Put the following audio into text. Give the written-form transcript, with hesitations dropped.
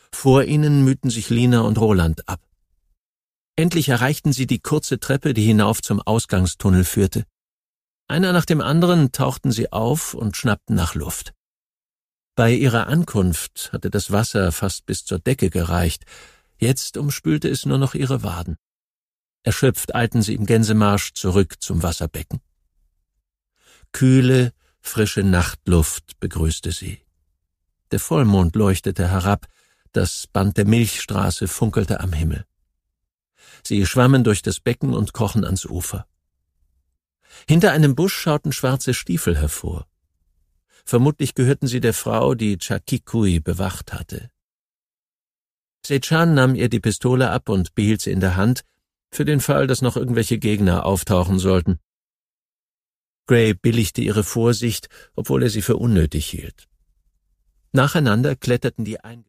Vor ihnen mühten sich Lina und Roland ab. Endlich erreichten sie die kurze Treppe, die hinauf zum Ausgangstunnel führte. Einer nach dem anderen tauchten sie auf und schnappten nach Luft. Bei ihrer Ankunft hatte das Wasser fast bis zur Decke gereicht, jetzt umspülte es nur noch ihre Waden. Erschöpft eilten sie im Gänsemarsch zurück zum Wasserbecken. Kühle, frische Nachtluft begrüßte sie. Der Vollmond leuchtete herab, das Band der Milchstraße funkelte am Himmel. Sie schwammen durch das Becken und krochen ans Ufer. Hinter einem Busch schauten schwarze Stiefel hervor. Vermutlich gehörten sie der Frau, die Chakikui bewacht hatte. Sechan nahm ihr die Pistole ab und behielt sie in der Hand, für den Fall, dass noch irgendwelche Gegner auftauchen sollten. Gray billigte ihre Vorsicht, obwohl er sie für unnötig hielt. Nacheinander kletterten die